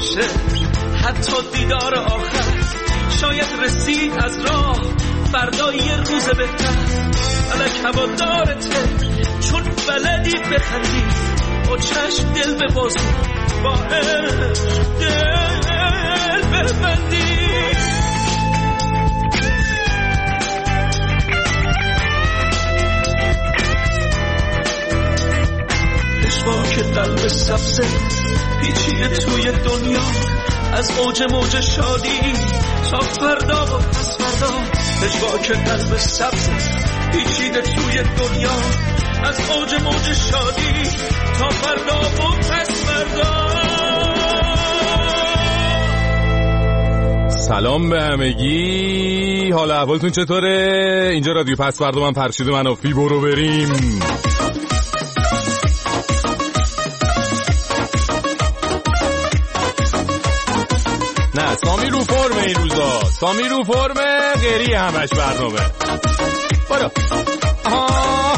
باشه، حتی دیدار آخر شاید رسید از راه، فردا یه روز بهتر. فلک هوادارته چون بلدی بخندی، با چشم دل ببازی، با عشق دل ببندی. پشواک قلب سبزه پیچیده توی دنیا، از اوج موج شادی تا فردا و پس فردا. پشواک قلب سبزه پیچیده توی دنیا، از اوج موج شادی تا فردا و پس فردا. سلام به همگی، حال احوالتون چطوره؟ اینجا رادیو پس فردا، من فرشید منافی. برو بریم. نه سامی رو فرمه این روزا، سامی رو فرمه، غیری همش برنامه. برو. آها.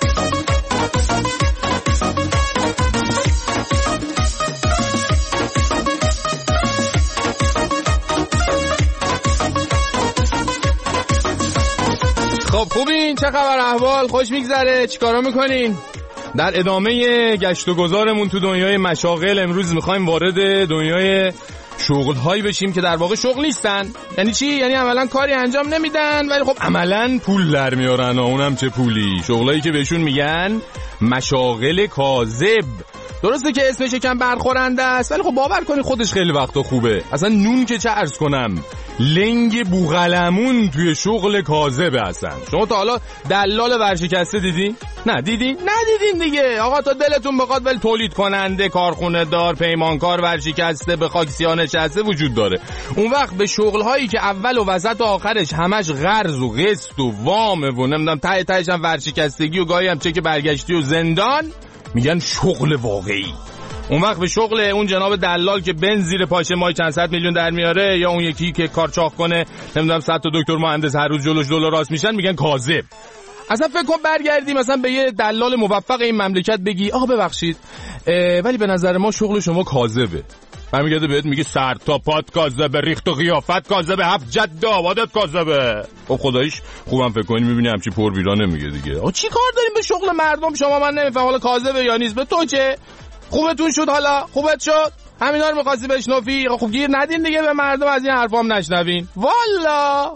خب خوبین؟ چه خبر احوال؟ خوش میگذره؟ چیکارا میکنین؟ در ادامه گشت و گذارمون تو دنیای مشاغل امروز میخوایم وارد دنیای شغل هایی بشیم که در واقع شغل نیستن. یعنی چی؟ یعنی عملا کاری انجام نمیدن ولی خب عملا پول در میارن. اونم چه پولی؟ شغلایی که بهشون میگن مشاغل کاذب. درسته که اسمش یکم برخورنده است ولی خب باور کنی خودش خیلی وقتا خوبه. اصلا نون که چه عرض کنم، لنگ بوغلمون توی شغل کاذبه. اصلا شما تا حالا دلال ورشکسته دیدی؟ نه دیدی؟ ندیدین دیگه. آقا تا دلتون بخواد ولی تولید کننده، کارخونه دار، پیمانکار، ورشکسته به خاک سیاه نشسته وجود داره. اون وقت به شغل هایی که اول و وسط و آخرش همش قرض و قسط و وامه و نمیدونم ته تهش هم ورشکستگی و گاهی هم چک برگشتی و زندان میگن شغل واقعی. اون وقت به شغل اون جناب دلال که بنز زیر پاشه مای چند صد میلیون در میاره، یا اون یکی که کارچاق کنه نمیدونم 100 تا دکتر مهندس هر روز جلوش دلار راست میشن، میگن کاذب. اصلا فکر کن برگردی مثلا به یه دلال موفق این مملکت بگی آقا ببخشید ولی به نظر ما شغل شما کاذبه. برمیگرده بهت میگه سر تا پات کاذبه، ریخت و قیافت کاذبه، 7 جد آبادت کاذبه. خب خداییش خوبم فکر کنی میبینی همچی پر بیرا نمیگه دیگه. آقا چی کار داریم به شغل مردم شما؟ من نمیفهم حالا کاذبه یا نیست. به تو چه؟ خوبتون شد؟ حالا خوبت شد؟ همینا رو می‌خواستی بشنوی؟ خب گیر ندین دیگه به مردم، از این حرفام نشنوین والا.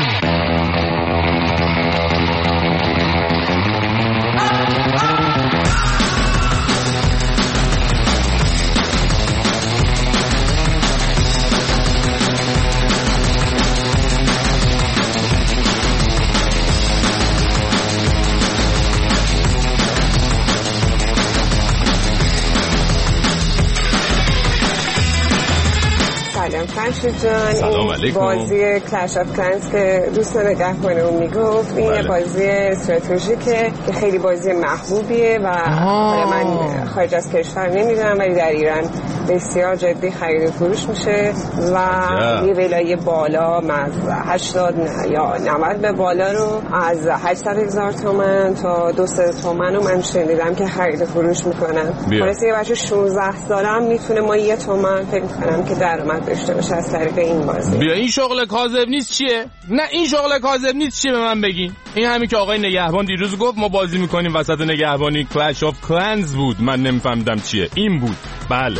فرشید جان، این بازی کلش آف کلنز که دوست نگهبانمون میگفت این بازی استراتژیکه که خیلی بازی محبوبیه و من خارج از کشور نمیدونم ولی در ایران بسیار جدی خرید و فروش میشه و یه ولای بالا از 80 یا 90 به بالا رو از 800,000 تومان تا 200 تومان رو من شنیدم که خرید و فروش میکنن. مثلا یه بچه 16 ساله هم میتونه ما 1 تومان فکر میکنم که درآمد داشته باشه از طریق این بازی. بیا این شغل کاذب نیست چیه؟ نه این شغل کاذب نیست چیه به من بگین. این همین که آقای نگهبان دیروز گفت ما بازی میکنیم وسط نگهبانی کلش آف کلنز بود، من نمیفهمیدم چیه. این بود. بله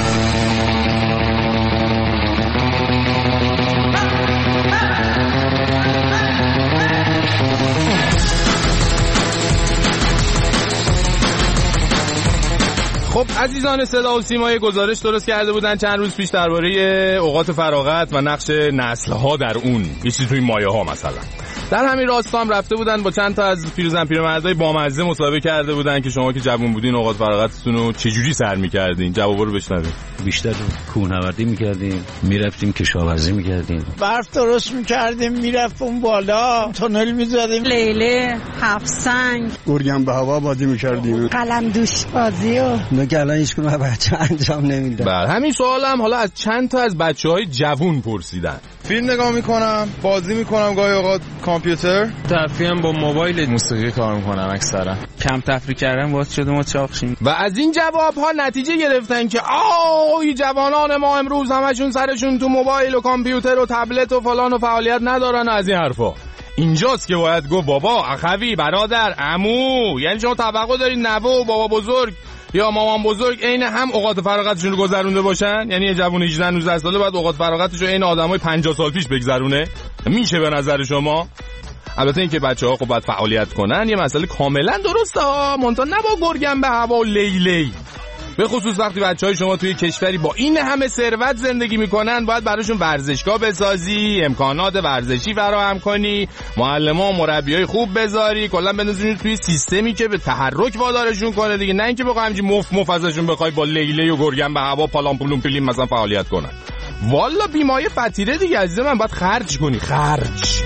خب عزیزان صدا و سیما گزارش درست کرده بودن چند روز پیش درباره اوقات فراغت و نقش نسل‌ها در اون، یه چیزی توی مایه‌ها مثلا. در همین راستا هم رفته بودن با چند تا از پیرزن پیرمردای بامزه مصاحبه کرده بودن که شما که جوون بودین اوقات فراغتتون رو چجوری سر می‌کردین؟ جوابا رو بشنوید. بیشتر کوهنوردی می‌کردیم، می‌رفتیم کشاورزی می‌کردیم، برف درست می‌کردیم، می‌رفتیم بالا، تونل می‌زدیم، لیله، هفت سنگ، گرگم به هوا بازی می‌کردیم، قلم دوش بازی و که الان هیچ کدوم بچه‌ها انجام نمیدن. بله همین سوالم حالا از چند تا از بچه‌های جوون پرسیدن. فیلم نگاه میکنم، بازی میکنم، گاهی اوقات کامپیوتر. تفریحم با موبایل، موسیقی کار میکنم اکثرا. کم تفریح کردن باعث شده ما چاق شیم. و از این جواب ها نتیجه گرفتن که این جوانان ما امروز همشون سرشون تو موبایل و کامپیوتر و تبلت و فلان و فعالیت ندارن و از این حرفا. اینجاست که باید گفت بابا، اخوی، برادر، عمو، یعنی شما توقع دارید نوه و بابا بزرگ یا مامان بزرگ عین هم اوقات فراغتشون رو گذرونده باشن؟ یعنی یه جوون 18 19 ساله باید اوقات فراغتش رو عین آدمای 50 سال پیش بگذرونه؟ میشه به نظر شما؟ البته اینکه بچه‌ها خب باید فعالیت کنن یه مسئله کاملا درسته ها، منتها نه با گرگم به هوا و لیلی. به خصوص وقتی بچه‌های شما توی کشوری با این همه ثروت زندگی میکنن، باید براشون ورزشگاه بسازی، امکانات ورزشی فراهم کنی، معلما و مربیای خوب بذاری، کلا بندازین توی سیستمی که به تحرک وادارشون کنه دیگه، نه اینکه بخوای همینجوری مف ازشون بخوای با لیلی و گرگم به هوا پالام پولون پیلیم مثلا فعالیت کنن. والا بیمایه فتیره دیگه عزیز من، باید خرج کنی، خرج.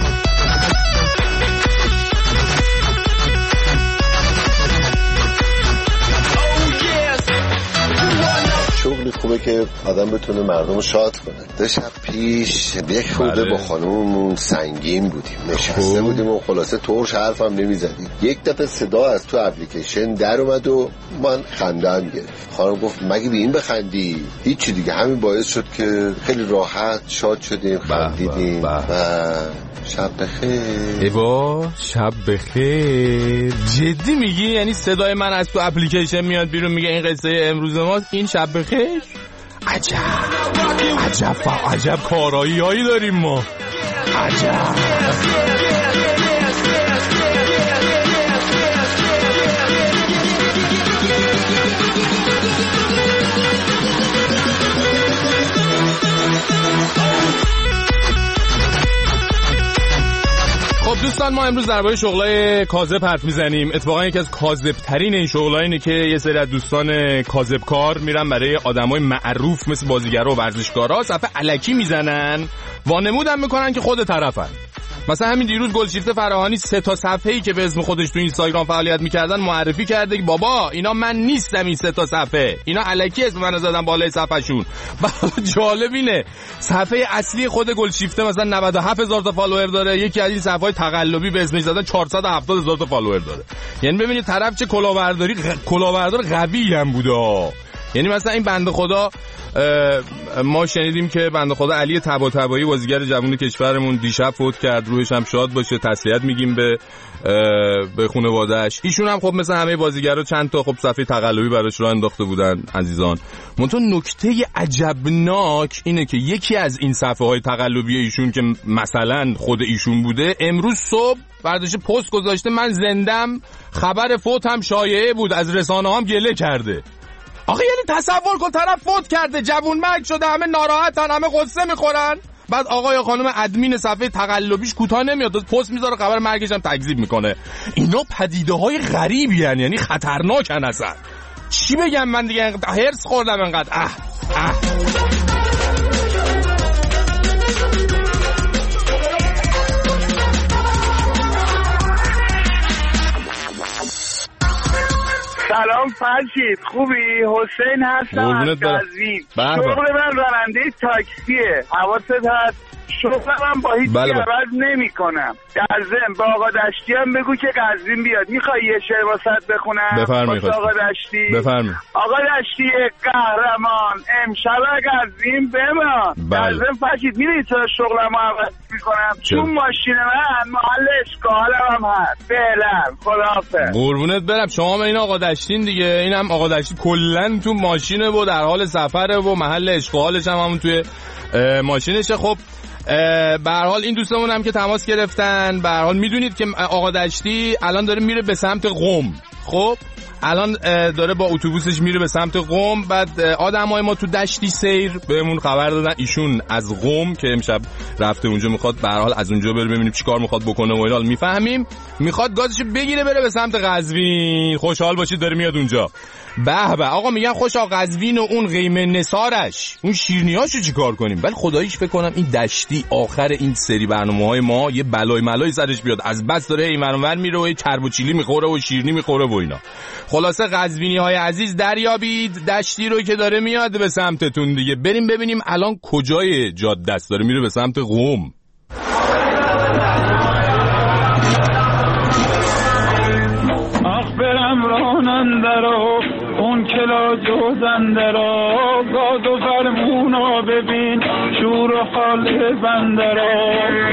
شغلی خوبه که آدم بتونه مردم رو شاد کنه. 2 شب پیش یک خورده با خانوممون سنگین بودیم، نشسته بودیم و خلاصه طورش حرفم نمیزدیم. یک دفعه صدا از تو اپلیکیشن در اومد و من خندم گرفت. خانم گفت مگه به این بخندی؟ هیچی دیگه، همین باعث شد که خیلی راحت شاد شدیم، خندیدیم و شب بخیر. ایوا شب بخیر. جدی میگی؟ یعنی صدای من از تو اپلیکیشن میاد بیرون میگه این قصه امروز ماست، این شب بخیر؟ عجب کارایی هایی داریم ما. عجب. خب دوستان، ما امروز درباره شغلای کاذب حرف میزنیم. اتفاقا یکی از کاذب‌ترین این شغل‌ها اینه که یه سری از دوستان کاذبکار میرن برای آدمای معروف مثل بازیگرا و ورزشکارا صفحه الکی میزنن، وانمودم میکنن که خود طرفن. مثلا همین دیروز گلشیفته فراهانی 3 تا صفحه‌ای که به اسم خودش تو اینستاگرام فعالیت میکردن معرفی کرده که بابا اینا من نیستم، این 3 تا صفحه اینا الکی اسم منو زدن بالای صفحه‌شون. جالب اینه صفحه اصلی خود گلشیفته مثلا 97000 تا فالوور داره، یکی از این صفحه‌های تقلبی به اسمش زدن 470000 تا فالوور داره. یعنی ببینید طرف چه کلاهبردار قوی هم بوده. یعنی مثلا این بنده خدا، ما شنیدیم که بنده خدا علی طباطبایی بازیگر جوان کشورمون دیشب فوت کرد، روحش هم شاد باشه، تسلیت میگیم به خانواده‌اش. ایشون هم خب مثل همه بازیگرا چند تا خب صفحه تقلبی براش راه انداخته بودن عزیزان. منتها نکته عجبناک اینه که یکی از این صفحه‌های تقلبی ایشون که مثلا خود ایشون بوده، امروز صبح برداشته پست گذاشته من زندم، خبر فوتم شایعه بود، از رسانه‌ها هم گله کرده. آخه یعنی تصور کن طرف فوت کرده، جوون مرگ شده، همه ناراحتن، همه قصه میخورن، بعد آقا یا خانم ادمین صفحه تقلبیش کوتاه نمیاد، پست میذاره خبر مرگش هم تکذیب میکنه. اینا پدیده های غریبی هن، یعنی خطرناکن اصلا. چی بگم من دیگه، هرس خوردم انقدر. سلام فرشید، خوبی؟ حسین هستم از قزوین. شغل من راننده تاکسیه، حواست هست. شغل من با هیچ عوض نمی کنم. در ضمن با آقا دشتی هم بگو که قزوین بیاد. میخوای یه شعر واسط بخونم؟ بفرمایید آقا دشتی. بفرمایید. آقا دشتی قهرمان امشب قزوین بمان. در ضمن فرشید میدونی چرا شغلمو عوض میکنم؟ چون ماشین من محل اشغالم هم هست. فعلا خداحافظ. قربونت برم. شما این آقا دشتین دیگه، اینم آقا دشتی کلا تو ماشینه و در حال سفره و محل اشغالش هم همون توی ماشینشه. خب به هر حال این دوستمون هم که تماس گرفتن، به هر حال میدونید که آقا دشتی الان داره میره به سمت قم. خب الان داره با اتوبوسش میره به سمت قم. بعد آدمای ما تو دشتی سیر بهمون خبر دادن ایشون از قم که امشب رفته اونجا، میخواد به هر حال از اونجا بره ببینیم چیکار میخواد بکنه و اینا. میفهمیم میخواد گازشو بگیره بره به سمت قزوین. خوشحال باشید داره میاد اونجا. به به آقا میگن خوشا قزوین و اون قیمه نثارش، اون شیرینیاشو چیکار کنیم؟ ولی خداییش فکر کنم این دشتی آخر این سری برنامه‌های ما یه بلای ملای سرش بیاد، از بس داره این ورانور میره و چرب و چیلی میخوره و شیرینی میخوره و اینا. خلاصه قزوینی‌های عزیز دریابید دشتی رو که داره میاد به سمتتون دیگه. بریم ببینیم الان کجای جاده است، داره میره به سمت قم. برم راننده را اون کلا جوزنده را گاد و فرمونا ببین شور و حال بنده را.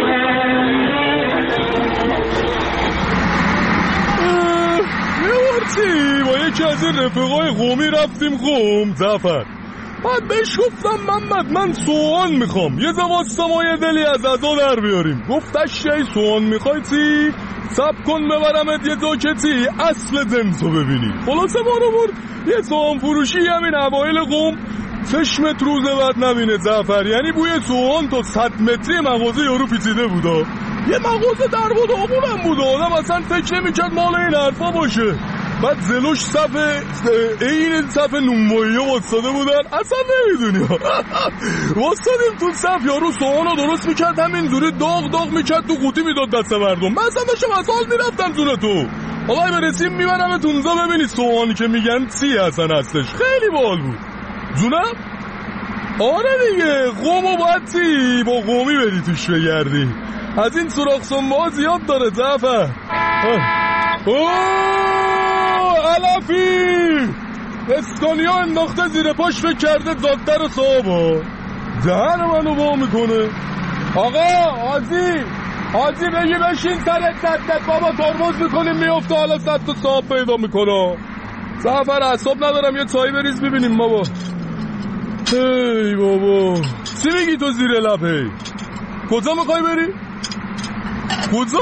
میورتی با یکی از این رفقای قومی رفتیم قم زفر. بعد بهش گفتم محمد من سوهان میخوام، یه زواستا ما یه دلی از ازا در بیاریم. گفتش یه سوهان میخوای چی؟ سب کن ببرمت یه دوکتی اصل دنسو ببینی. خلاصه ما رو برد یه سوهان فروشی همین اوایل قم، چشمت روز بعد نبینه زفر. یعنی بوی سوهان تا 100 متری مغازه یارو پیچیده بودا. یه مغازه در بود آقونم بود، آدم اصلا فکر نمی‌کرد مال این حرفا باشه. بعد زلوش این صف نونوایی ها وستاده بودن، اصلا نمیدونی وستادیم تو صف، یارو سوهان رو درست میکرد همینجوری داغ میکرد تو قوطی میداد دست مردم. من اصلا داشتم از حال میرفتم زونه تو آقای برسیم میبرم تونزا ببینی سوهانی که میگن چی اصلا هستش. خیلی بال بود جونم. آره دیگه قومو باید چی با قومی بری توش بگردی، از این سراخ سنبه زیاد داره زفر. علفی اسکانیا انداخته زیر پاش فکر کرده زادتر صاحبا دهن منو با میکنه. آقا حاجی بگی بشین سرت صدت بابا ترمز میکنیم میفته، حالا صد تا صاحب پیدا میکنه. زفر اعصاب ندارم یه چای بریز ببینیم بابا. هی بابا چی میگی تو زیر لب؟ کجا میخوای بری؟ کجا؟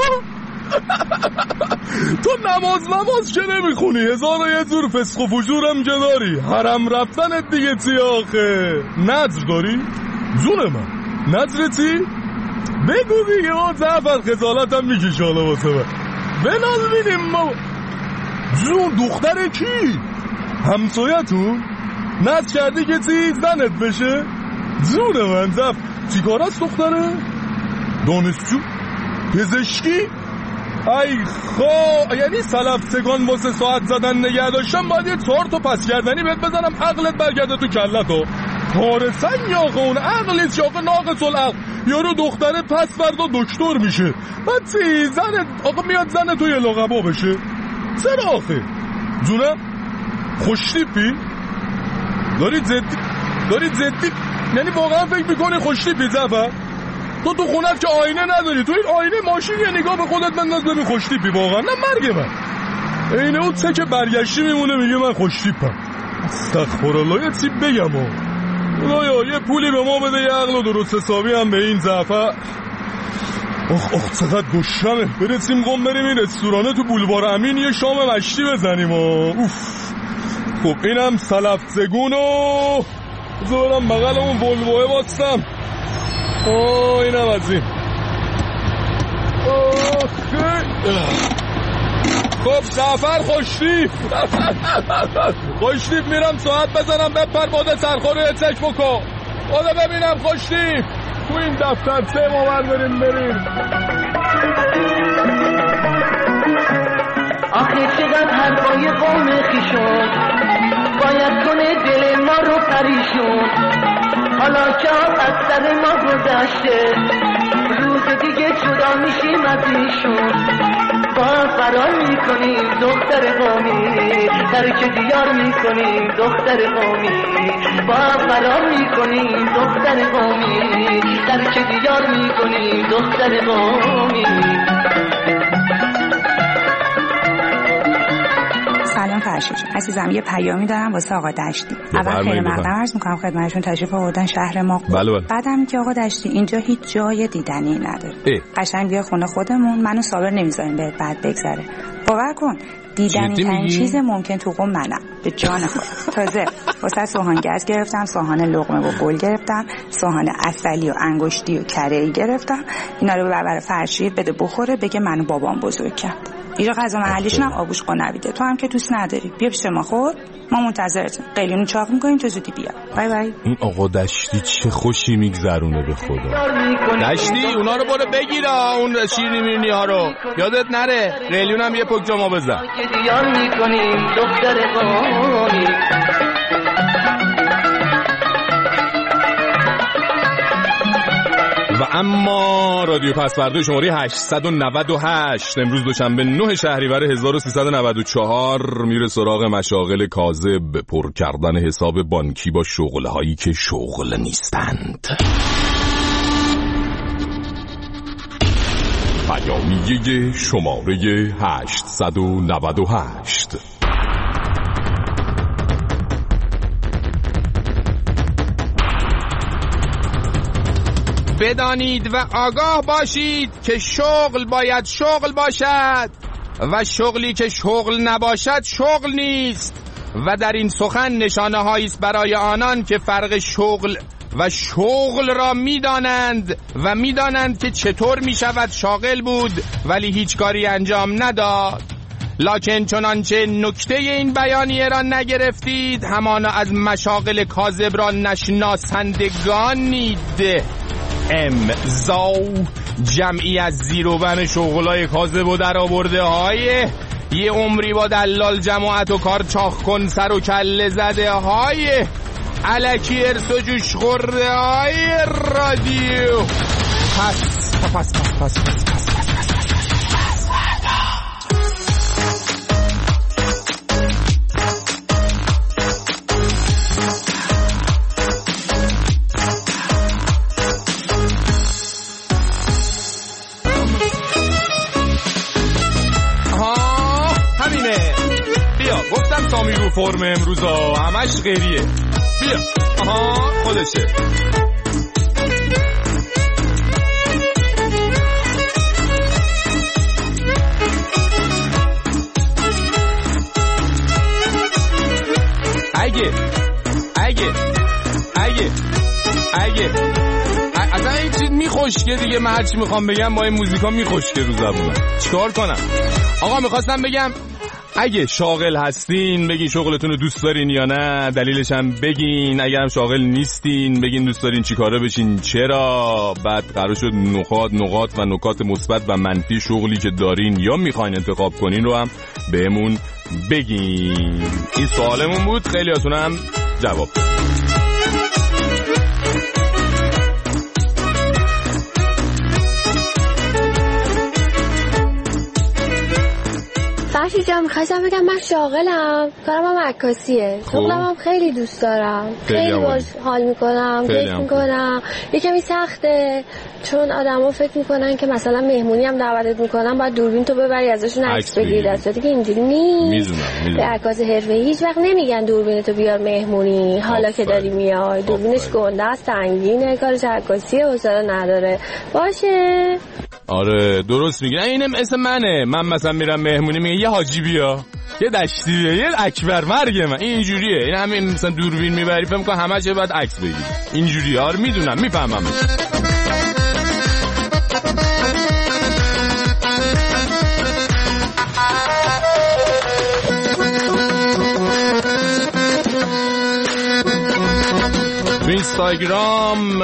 تو نماز که نمیخونی، 1001 جور فسق و فجورم که داری، حرم رفتنت دیگه چی آخه؟ نظر داری؟ جون من نظر چی؟ بگو دیگه ما زفر خجالتم میکشه حالا واسه من. بنال بینیم ما جون دختر کی؟ همسایتون؟ نظر کردی که چی؟ زنت بشه؟ جون من زفر چی کار است دختره؟ دانشجو؟ پزشکی؟ ای یعنی سلفتگان واسه ساعت زدن نگه داشتم باید یه 4 تا پس کردنی بهت بزنم عقلت برگرده تو کلتو. کارسن یا اون عقلیت شاقه ناقص العقل. یارو دختره پس فردا دکتر میشه، بعد چی؟ زنت آقا میاد زن تو یه لقبا بشه. چرا آخه؟ جونم خوشتیپی؟ داری جدی یعنی واقعا فکر میکنی خوشتیپی زفر؟ تو خونت که آینه نداری، تو این آینه ماشین یه نگاه به خودت بنداز ببین خوشتیپی واقعا. نه مرگ من اینه اون چه که برگشتی میمونه میگه من خوشتیپم. استغفرالله یه چی بگم خدایا یه پولی به ما بده یه عقل و درست حسابی هم به این زعفر. آخ چقدر گشنمه. برسیم قم بریم این رستورانه تو بولوار امین یه شام مشتی بزنیم. اوف خب اینم سلفتگون و بذارم بغل اون ولوه باستم. اینم از این. خب سفر خوشتیپ میرم ساعت بزنم بپر باده سرخور رو یه چک بکن باده ببینم خوشتیپ تو این دفتر 3 ما بریم. آخه چقدر حرفای قوم خیشون باید کنه دل ما رو پریشون. حالا که از سر ما گذشته روز دیگه جدا میشیم از ایشون. با فرار میکنیم دختر قومی، ترک دیار میکنیم دختر قومی. با فرار میکنیم دختر قومی، ترک دیار میکنیم دختر قومی. سلام فرشید عزیزم، یه پیامی دارم واسه آقا دشتی. اول خیلی مقدم عرض میکنم خدمتشون تشریف آوردن شهر ما. بله. بعدم که آقا دشتی اینجا هیچ جای دیدنی نداره. قشنگ بیا خونه خودمون، منو صابر نمیذاریم بهت بعد بگذره. باور کن دیدنی ترین چیز ممکن تو قم منم به جان خودم. تازه واسه سوهان گز گرفتم، سوهان لقمه و گل گرفتم، سوهان عسلی و انگشتی و کره‌ای گرفتم. اینا رو ببر فرشید بده بخوره بگه منو بابام بزرگ کرد. اینجا غذا محلیشون هم آبوش قنبیده، تو هم که دوست نداری. بیا پیش ما، خب ما منتظرتیم. قلیونو چاق میکنیم تو زودی بیا. بای بای. این آقا دشتی چه خوشی میگذرونه به خدا. دشتی اونا رو برو بگیرا، اون شیرینی میرنی ها رو یادت نره. قلیون هم یه پک جا ما بزن. و اما رادیو پسورده شماره 898 امروز دوشنبه 9 شهریور 1394 میره سراغ مشاغل کاذب، پر کردن حساب بانکی با شغل‌هایی که شغل نیستند. پیامیه شماره 898. بدانید و آگاه باشید که شغل باید شغل باشد و شغلی که شغل نباشد شغل نیست و در این سخن نشانه هایی است برای آنان که فرق شغل و شغل را میدانند و میدانند که چطور میشود شاغل بود ولی هیچ کاری انجام نداد. لکن چنانچه نکته این بیانیه را نگرفتید همانا از مشاغل کاذب را نشناسندگانید. امضا جمعی از زیروبن شغلای کاذب و در آورده های یه عمری با دلال جماعت و کار چاخ کن سر و کله زده های الکی ارس و جوش خورده های رادیو پس گفتم سامی رو فرم امروزا همش غیریه. بیا آها خودشه. اگه اصلا این چیز میخوشگه دیگه. من هرچی میخوام بگم با این موزیکا میخوشگه رو زبونم. چیکار کنم آقا؟ میخواستم بگم اگه شاغل هستین بگین شغلتون رو دوست دارین یا نه، دلیلش هم بگین. اگرم شاغل نیستین بگین دوست دارین چی کاره بشین، چرا. بعد قرار شد نقاط و نکات مثبت و منفی شغلی که دارین یا میخواین انتخاب کنین رو هم بهمون بگین. این سوالمون بود، خیلی هاتون هم جواب. فرشی جان میخواستم بگم من شاغلم، کارم هم عکاسیه. شغلم هم خیلی دوست دارم، خیلی باش حال میکنم، کیف میکنم. یکمی سخته چون آدما فکر میکنن که مثلا مهمونی هم دعوتت میکنن باید دوربین تو ببری ازشون عکس بگیری، در صورتی که اینجوری نیست. به عکاس حرفه‌ای هیچ وقت نمیگن دوربین تو بیار مهمونی. حالا که داری میای دوربینش گنده است، سنگینه، کارش عکاسیه، حوصله نداره. باشه آره درست میگه. اینم اسم منه. من مثلا میرم مهمونی میگه یه حاجی بیا، یه دشتی بیا، یه اکبر مرگ من. اینجوریه. این همین مثلا دوربین میبری فهم کن همه چه باید عکس بگیری. اینجوریه. آره میدونم، میفهمم. تو اینستاگرام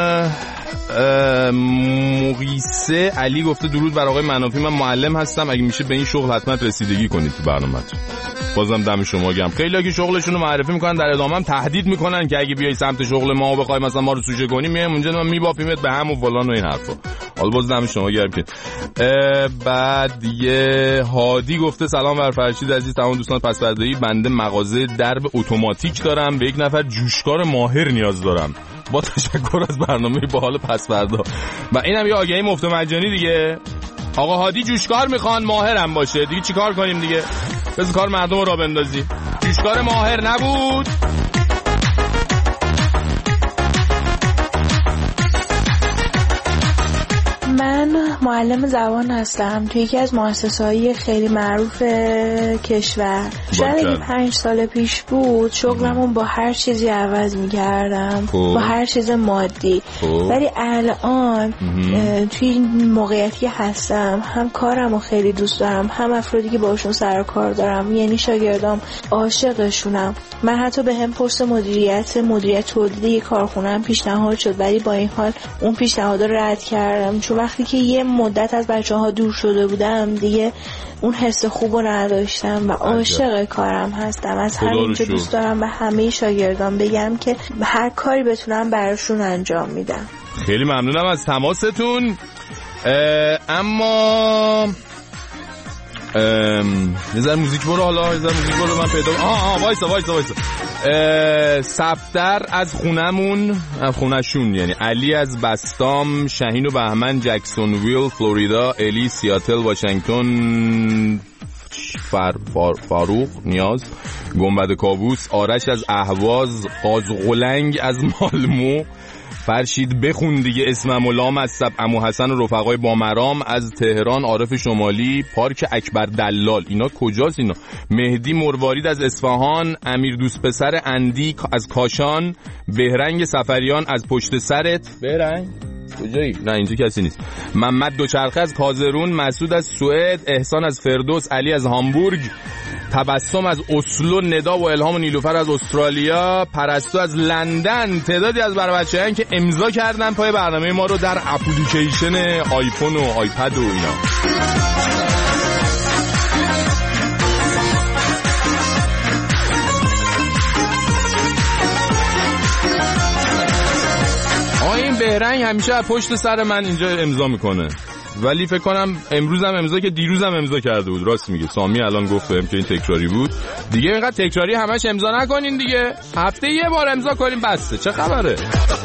مقیسه علی گفته درود بر آقای منافی، من معلم هستم، اگه میشه به این شغل حتما رسیدگی کنید تو برنامه‌تون. بازم دم شما گرم. خیلی‌ها که شغلشون رو معرفی میکنن در ادامه هم تهدید میکنن که اگه بیای سمت شغل ما و بخوای مثلا ما رو سوژه کنی میایم اونجا ما میبافیمت به هم و فلان و این حرفا. حالا باز دم شما گرم که بعد یه هادی گفته سلام بر فرشید عزیز، تمام دوستان پسورده‌ای، بنده مغازه درب اتوماتیک دارم، به یک نفر جوشکار ماهر نیاز دارم. با تشکر از برنامه باحال پسوردا. و اینم یه آگهی مفت مجانی دیگه. آقا هادی جوشکار میخوان، ماهرم باشه دیگه. چیکار کنیم دیگه؟ بس کار مردم رو بندازی. جوشکار ماهر نبود. من معلم زبان هستم توی یکی از مؤسسه‌های خیلی معروف کشور. شاید 5 سال پیش بود شغلمون با هر چیزی عوض می‌کردم، با هر چیز مادی. ولی الان توی این موقعیتی هستم، هم کارمو خیلی دوست دارم، هم افرادی که باشون سر کار دارم، یعنی شاگردام عاشقشونم. من حتی به هم پست مدیریت تولیدی کارخونه‌ام پیشنهاد شد، ولی با این حال اون پیشنهاد رو رد کردم، چون وقتی که یه مدت از بچه‌ها دور شده بودم دیگه اون حس خوبو نداشتم و عاشق کارم هستم. از همینجا دوست دارم به همه شاگردان بگم که هر کاری بتونم براشون انجام میدم. خیلی ممنونم از تماستون. اما یه ذره موزیک برو، حالا یه ذره موزیک برو من پیدا وایسا. صفدر از خونشون، یعنی علی از بستام، شهین و بهمن جکسون ویل فلوریدا، الی سیاتل واشنگتن، فاروق نیاز گنبد کابوس، آرش از اهواز، قازقلنگ از مالمو، فرشید بخون دیگه اسمم و لام از سب، عمو حسن و رفقای بامرام از تهران، عارف شمالی، پارک اکبر دلال، اینا کجاست اینا؟ مهدی مروارید از اصفهان، امیر دوست پسر اندی از کاشان، بهرنگ سفریان از پشت سرت. بهرنگ کجایی؟ نه اینجا کسی نیست. محمد دوچرخه از کازرون، مسعود از سوئد، احسان از فردوس، علی از هامبورگ، تبسم از اسلو، ندا و الهام و نیلوفر از استرالیا، پرستو از لندن. تعدادی از بچه‌ها که امضا کردن پای برنامه ما رو در اپلیکیشن آیفون و آیپد و اینا. این بهرنگ همیشه از پشت سر من اینجا امضا میکنه، ولی فکر کنم امروزم امضا که دیروزم امضا کرده بود. راست میگه سامی الان گفت بهم که این تکراری بود. دیگه اینقدر تکراری همش امضا نکنین دیگه، هفته یه بار امضا کنین بسته. چه خبره؟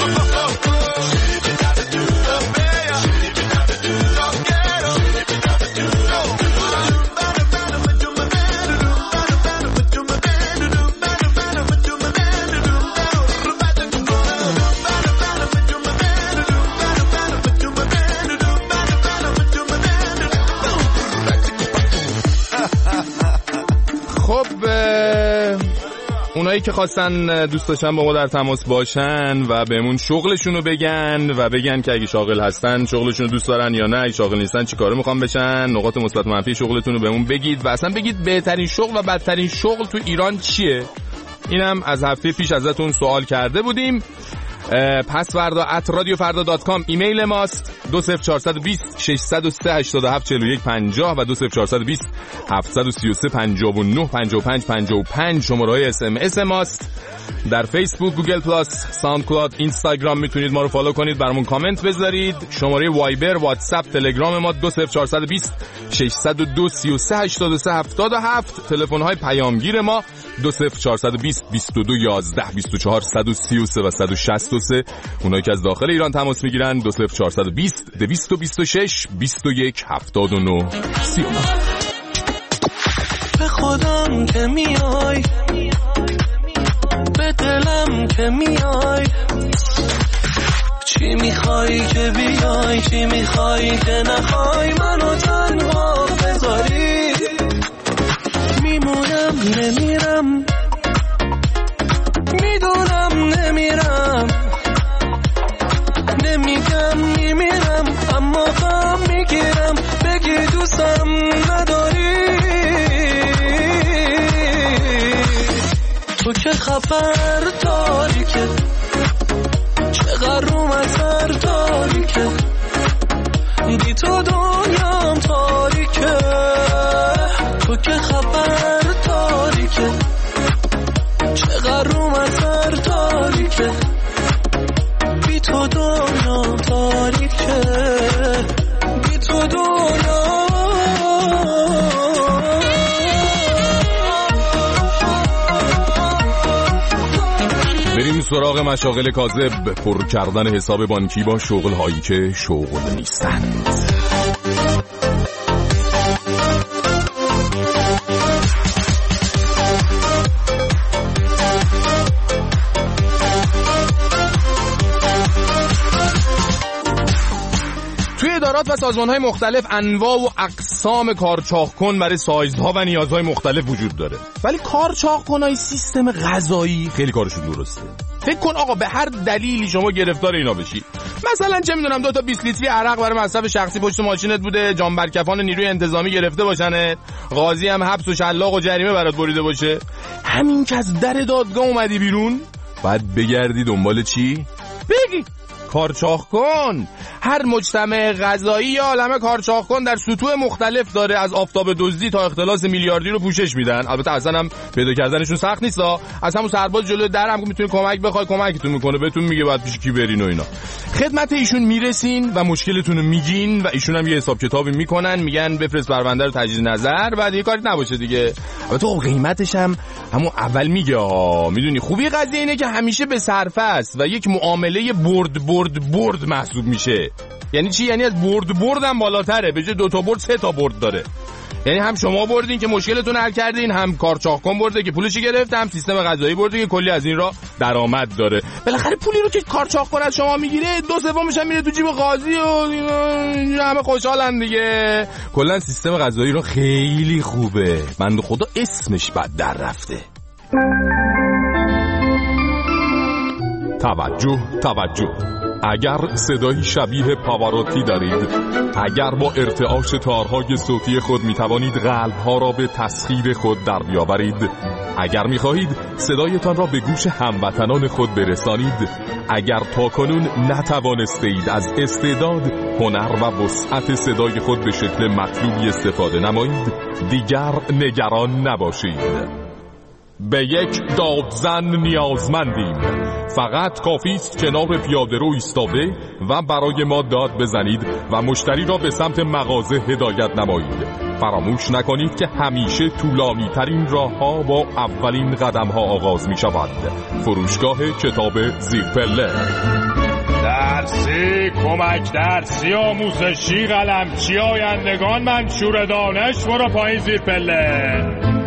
اونایی که خواستن دوست داشتن با ما در تماس باشن و بهمون شغلشونو بگن و بگن که اگه شاغل هستن شغلشونو دوست دارن یا نه، اگه شاغل نیستن چی کارو میخوان بشن، نقاط مثبت و منفی شغلتونو بهمون بگید و اصلا بگید بهترین شغل و بدترین شغل تو ایران چیه. اینم از هفته پیش ازتون سوال کرده بودیم. پسوردا @radiofarda.com ایمیل ماست. 20420 603 87 41 50 و 20420 733 59 55 55 شماره‌های اس ام اس ماست. در فیسبوک، گوگل پلاس، ساوند کلاود، اینستاگرام میتونید ما رو فالو کنید، برامون کامنت بذارید. شماره وایبر، واتساپ، تلگرام ما 20420 602 33 83 77. تلفن‌های پیامگیر ما 20420 22 11 24 133 و 163. اونایی که از داخل ایران تماس میگیرن 20420 226 21 79 39. به خودم که میای، به دلم که میای، چی میخوای که بیای، چی میخوای که نخوای منو تنها بذاری. میمونم نمیرم، میدونم نمیرم، نمیگم میمیرم، اما غم میگیرم بگی دوستم نداری. تو که خبر داری که چقدر روم اثر داری که بی تو دنیام تاریکه. تو که خبر داری که چقدر روم اثر داری که بی تو دنیام تاریکه، بی تو دنیام. بریم سراغ مشاغل کاذب، پر کردن حساب بانکی با شغل هایی که شغل نیستند. وزارات و سازمان‌های مختلف انواع و اقسام کارچاق‌کن برای سایزها و نیازهای مختلف وجود داره، ولی کارچاق‌کنای سیستم غذایی خیلی کارشون درسته. فکر کن آقا به هر دلیلی شما گرفتار اینا بشی، مثلا چه میدونم 2 تا 20 لیتری عرق برای مصرف شخصی پشت ماشینت بوده، جانبرکفان نیروی انتظامی گرفته باشنت، قاضی هم حبس و شلاق و جریمه برات بریده باشه، همین که از در دادگاه اومدی بیرون بعد بگردی دنبال چی؟ بگی کارچاق‌کن. هر مجتمع غذایی یا عالمه کارچاق‌کن در سطوح مختلف داره، از آفتاب دزدی تا اختلاس میلیاردی رو پوشش میدن. البته اصلا هم پیدا کردنشون سخت نیست، از همون سرباز جلوی در هم که میتونی کمک بخوای کمکتون میکنه، بهتون میگه بعد پیش کی برین و اینا. خدمت ایشون میرسین و مشکلتون رو میگین و ایشون هم یه حساب کتابی میکنن، میگن بفرست پرونده رو تجدید نظر، بعد یه کاری نباشه دیگه. البته خب قیمتش هم همون اول میگه میدونی. خوبی قضیه اینه که همیشه به صرفه است و یک معامله برد محسوب میشه. یعنی چی؟ یعنی از برد هم بالاتره، به جای 2 تا برد 3 تا برد داره. یعنی هم شما بردین که مشکلتون حل کردین، هم کارچاق‌کن برده که پولش گرفت، هم سیستم غذایی برده که کلی از این را درآمد داره. بالاخره پولی رو که کارچاق‌کن از شما میگیره 2/3 هم میره تو جیب قاضی و همه خوشحالن دیگه. کلا سیستم غذایی رو خیلی خوبه، بنده خدا اسمش بد در رفته. توجه اگر صدایی شبیه پاواروتی دارید، اگر با ارتعاش تارهای صوتی خود میتوانید قلبها را به تسخیر خود در بیاورید، اگر میخواهید صدایتان را به گوش هموطنان خود برسانید، اگر تاکنون نتوانستید از استعداد، هنر و وسعت صدای خود به شکل مطلوبی استفاده نمایید، دیگر نگران نباشید. به یک دادزن نیازمندیم. فقط کافی است کنار پیاده‌رو ایستاده و برای ما داد بزنید و مشتری را به سمت مغازه هدایت نمایید. فراموش نکنید که همیشه طولانی ترین راه‌ها با اولین قدم‌ها آغاز می‌شود. فروشگاه کتاب زیرپله. درسی، کمک درسی، آموزشی، قلمچی، آیندگان، منشور دانش، برو پایین زیرپله.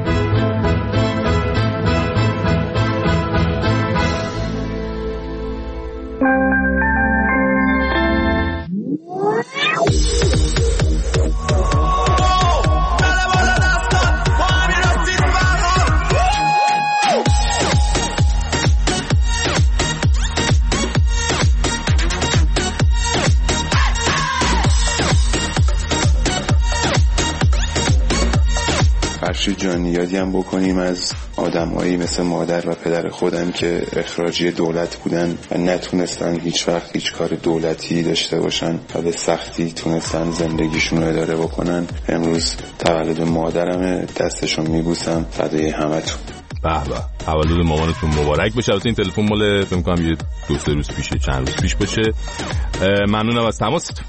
فرشید جان، یادی هم بکنیم از آدمایی مثل مادر و پدر خودم که اخراجی دولت بودن و نتونستن هیچ وقت هیچ کار دولتی داشته باشن و به سختی تونستن زندگیشون رو اداره بکنن. امروز تولد مادرمه، دستشون میبوسم، فدای همتون. به به، تولد مامانتون مبارک باشه. البته این تلفن مال فکر کنم یه 2-3 روز پیشه، چند روز پیش باشه. ممنونم از تماستون.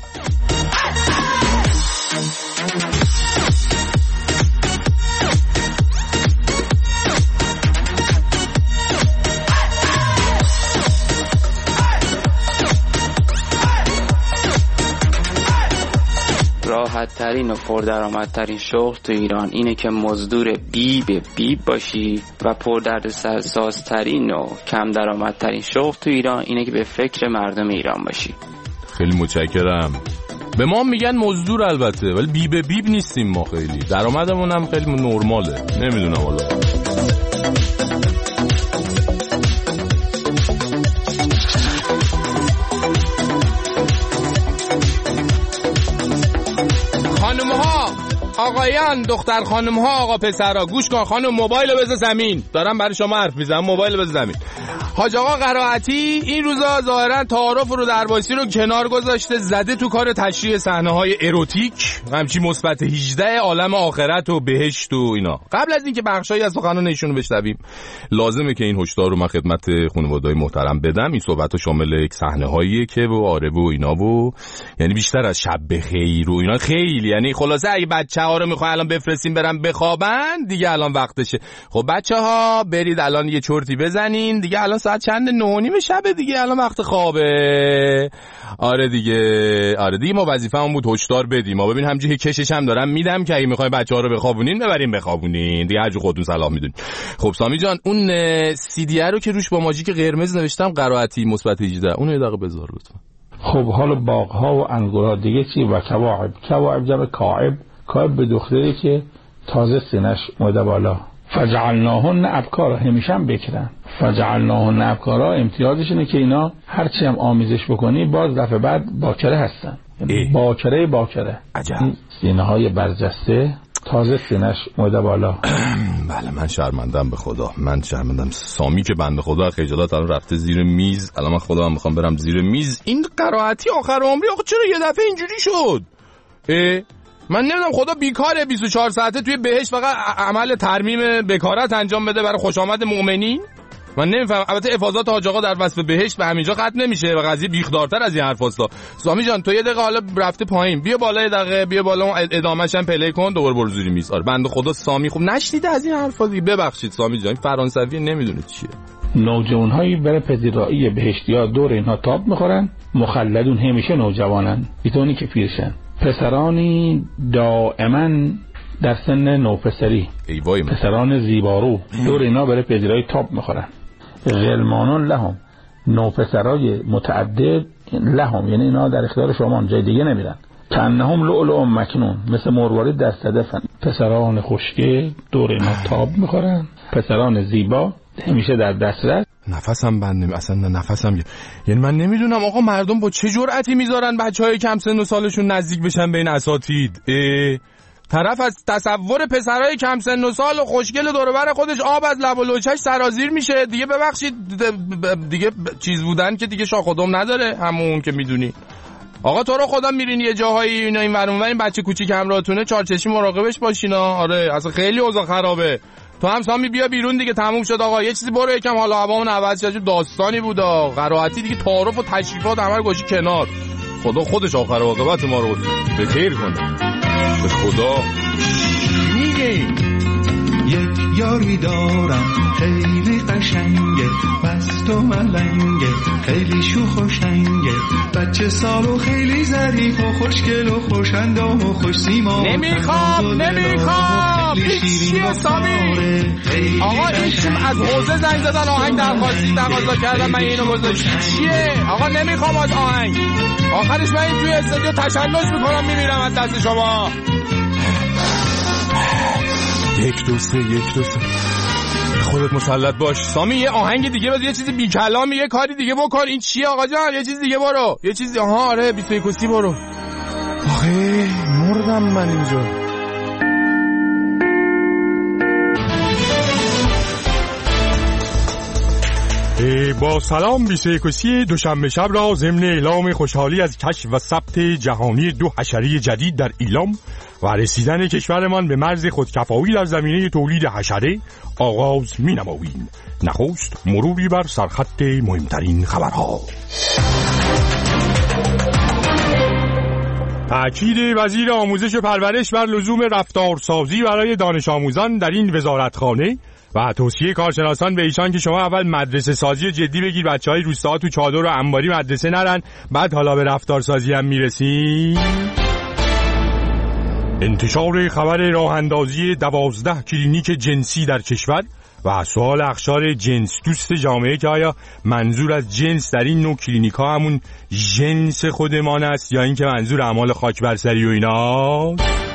راحت ترین و پردرآمدترین شغل تو ایران اینه که مزدور بیب باشی و پردردسرسازترین و کم درآمدترین شغل تو ایران اینه که به فکر مردم ایران باشی. خیلی متشکرم. به ما میگن مزدور البته، ولی بیب نیستیم ما. خیلی درآمدمون هم خیلی نرماله. نمیدونم والا. آقایان، دختر خانم ها، آقا پسرها، گوش کن. خانم موبایل رو بذار زمین، دارم برای شما حرف میزنم. موبایل رو بذار زمین. حاج آقا قرائتی این روزا ظاهرا تعارف رو درواسی رو کنار گذاشته، زده تو کار تشریح صحنه‌های اروتیک، همچی مثبت 18 عالم آخرت و بهشت و اینا. قبل از اینکه بخشایی از سخنان ایشون رو بشنویم، لازمه که این هشدار رو من خدمت خانواده‌های محترم بدم. این صحبت‌ها شامل یک صحنه‌هایی که و آره و اینا و یعنی بیشتر از شب بخیر و اینا، خیلی یعنی خلاصه اگه بچه‌ها رو می‌خواین الان بفرستین برن بخوابن، دیگه الان وقتشه. خب بچه‌ها برید الان یه چرتی بزنین دیگه، الان ساعت چند؟ 9:30 شب دیگه، الان وقت خوابه. آره دیگه ما وظیفه‌مون بود هشدار بدیم. ما ببین همینجوری کشش هم دارم میدم که اگه می‌خواید بچه‌ها رو بخوابونین بخوابونین دیگه، هر جو خودتون صلاح میدونین. خب سامی جان، اون سی دی رو که روش با ماژیک قرمز نوشتم قرائتی مثبت 18، اونو یه دقیقه بذار لطفا. خب حالا باغ‌ها و انگورها دیگه چی؟ و کواعب جمع کاعب به دختری که تازه سینش اومده بالا. فجعلناهن ابکارا، همیشه هم بکرن. فجعلناهن ابکارا امتیازش اینه که اینا هرچی هم آمیزش بکنی باز دفعه بعد باکره هستن. باکره عجب. سینه‌های برجسته تازه سینش اومده بالا. بله من شرمندم به خدا، من شرمندم. سامی که بنده خدا خجالت الان رفته زیر میز، الان من خودم میخوام برم زیر میز. این قرائتی آخر عمری آخه چرا یه دفعه اینجوری شد؟ من نمیدونم خدا بیکاره 24 ساعته توی بهشت فقط عمل ترمیم بکارت انجام بده برای خوش آمد مؤمنین؟ من نمیفهم. البته افاضات حاج آقا در وصف بهشت به همینجا ختم نمیشه و قضیه بیخدارتر از این حرفاستا. سامی جان تو یه دقیقه حالا رفته پایین، بیا بالا یه دقیقه، بیا بالا ادامه‌ش هم پلی کن، دوباره برو زیر میز. آره بنده خدا سامی خوب نشنیده از این حرفا دیگه. ببخشید سامی جان، فرانسوی نمیدونه چیه. نوجوان‌هایی برای پذیرایی بهشتی‌ها دور اینها تاب می‌خورن، مخلدون همیشه نوجوانن، بیتونی که پیرشن. پسرانی دائما در سن نوپسری، پسران زیبارو دور اینا برای پذیرایی تاب میخورن. غلمانان لهم، نوپسرای متعدد لهم، یعنی اینا در اختیار شما، جای دیگه نمیرن. کانهم لؤلؤ مکنون، مثل مروارید در صدفن. پسران خوشگل دور اینا تاب میخورن، پسران زیبا همیشه در دسترس. نفسم بند اصلا نفسم، یعنی من نمیدونم آقا مردم با چه جرأتی میذارن بچهای کم سن و سالشون نزدیک بشن به این اساتید. طرف از تصور پسرای کم سن و سال و خوشگل دور و بر خودش آب از لب و لوچش سرازیر میشه دیگه. ببخشید دیگه چیز بودن که دیگه شاخ و دم نداره، همون که میدونی. آقا تو رو خدا میرین یه جاهایی اینا این ور اون ور، این بچه کوچیک همراهتونه چارچشمی مراقبش باشینا. آره اصلا خیلی اوضاع خرابه. تو هم سامی بیا بیرون دیگه، تموم شد آقا. یه چیزی برو یکم حالا هوامون عوض شه. داستانی بود قرائتی دیگه، تعارف و تشریفات همه رو گوشی کنار. خدا خودش آخر عاقبت ما رو به خیر کنه. به خدا میگه یک یاری دارم خیلی قشنگه، مست و ملنگه، خیلی شوخ و شنگه، بچه سال و خیلی ظریف و خوشگل و خوش‌اندام و خوش سیما. نمیخوام چیه سامی؟ آقا این از حوزه زنگ زدن آهنگ درخواستی تقاضا کردم، من اینو گذاشتم. چیه؟ آقا نمیخوام از آهنگ، آخرش من این توی استودیو تشنج میکنم میمیرم از دست شما. یک دوسته خودت مسلط باش. سامی یه آهنگ دیگه بذار، یه چیزی بی کلامی، یه کاری دیگه بکن. این چیه آقا جان؟ یه چیز دیگه برو، یه چیزی. آره 21 برو. آخه مردم من اینجا. با سلام 21 دوشنبه شب را ضمن اعلام خوشحالی از کشف و ثبت جهانی 2 حشره جدید در ایلام و رسیدن کشورمان به مرز خودکفایی در زمینه تولید حشره آغاز می‌نماییم. نخست مروری بر سرخط مهمترین خبرها. تأکید وزیر آموزش و پرورش بر لزوم رفتارسازی برای دانش آموزان در این وزارتخانه و توصیه کارشناسان به ایشان که شما اول مدرسه سازی جدی بگیر، بچهای روستاها تو چادر و انباری مدرسه نرن، بعد حالا به رفتارسازی هم میرسیم. انتشار خبر راه اندازی 12 کلینیک جنسی در کشور و سوال اخشار جنس دوست جامعه که آیا منظور از جنس در این نوع کلینیک ها همون جنس خودمان است یا این که منظور اعمال خاک بر سری و اینا.